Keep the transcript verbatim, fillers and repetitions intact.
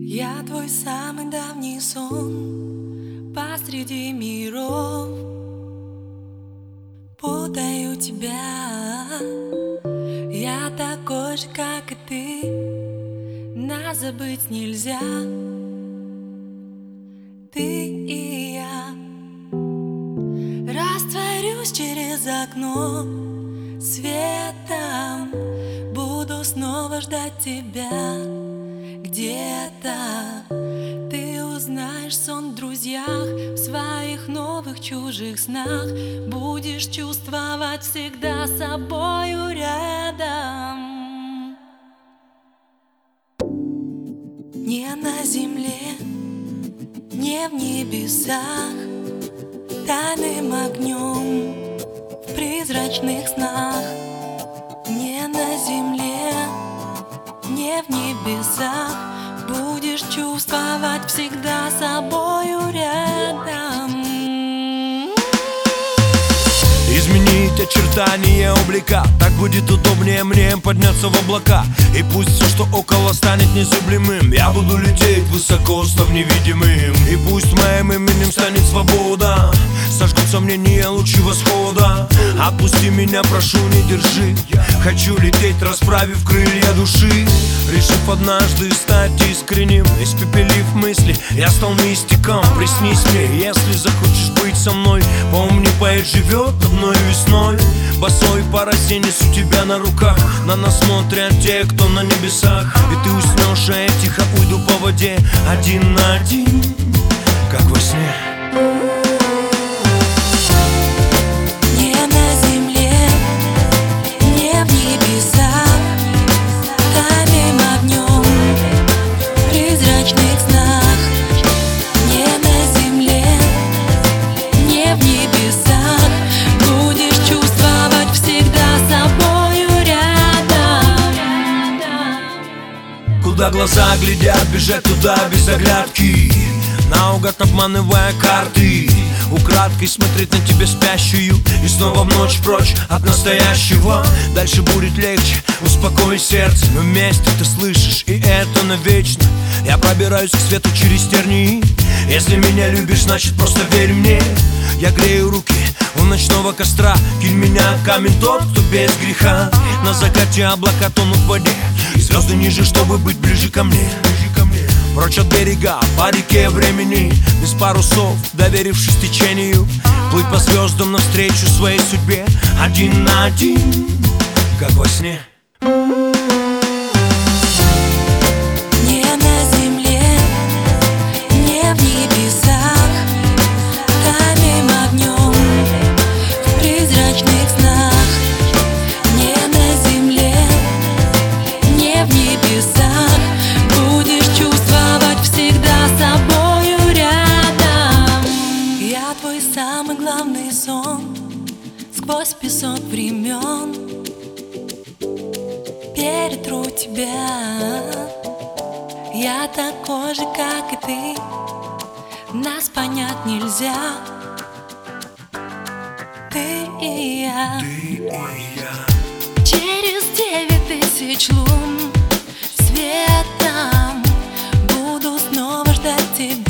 Я твой самый давний сон посреди миров. Путаю тебя. Я такой же, как и ты. Нас забыть нельзя. Ты и я. Растворюсь через окно светом. Буду снова ждать тебя. Где-то ты узнаешь сон в друзьях, в своих новых чужих снах. Будешь чувствовать всегда собою рядом. Не на земле, не в небесах, тайным огнем в призрачных снах. Не на земле, не в небесах, будешь чувствовать всегда собою рядом. Изменить очертания облика, так будет удобнее мне подняться в облака. И пусть все, что около, станет незыблемым, я буду лететь высоко, став невидимым. И пусть моим именем станет свобода, сожгут сомнения лучи восхода. Отпусти меня, прошу, не держи. Хочу лететь, расправив крылья души. Решив однажды стать искренним, испепелив мысли, я стал мистиком. Приснись мне, если захочешь быть со мной. Помни, поэт живет одной весной. Босой по росе несу тебя на руках. На нас смотрят те, кто на небесах. И ты уснешь, а я тихо уйду по воде, один на один, как во сне. Куда глаза глядят, бежать туда без оглядки, наугад обманывая карты. Украдкой смотреть на тебя спящую и снова в ночь прочь от настоящего. Дальше будет легче, успокой сердце. Мы вместе, ты слышишь, и это навечно. Я пробираюсь к свету через тернии. Если меня любишь, значит просто верь мне. Я грею руки у ночного костра. Кинь меня камень тот, кто без греха. На закате облака тонут в воде, и звезды ниже, чтобы быть ближе ко мне. Прочь от берега, по реке времени, без парусов, доверившись течению. Плыть по звездам навстречу своей судьбе, один на один, как во сне. Самый главный сон сквозь песок времен. Перетру тебя. Я такой же, как и ты. Нас понять нельзя. Ты и я. Ты и я. Через девять тысяч лун светом буду снова ждать тебя.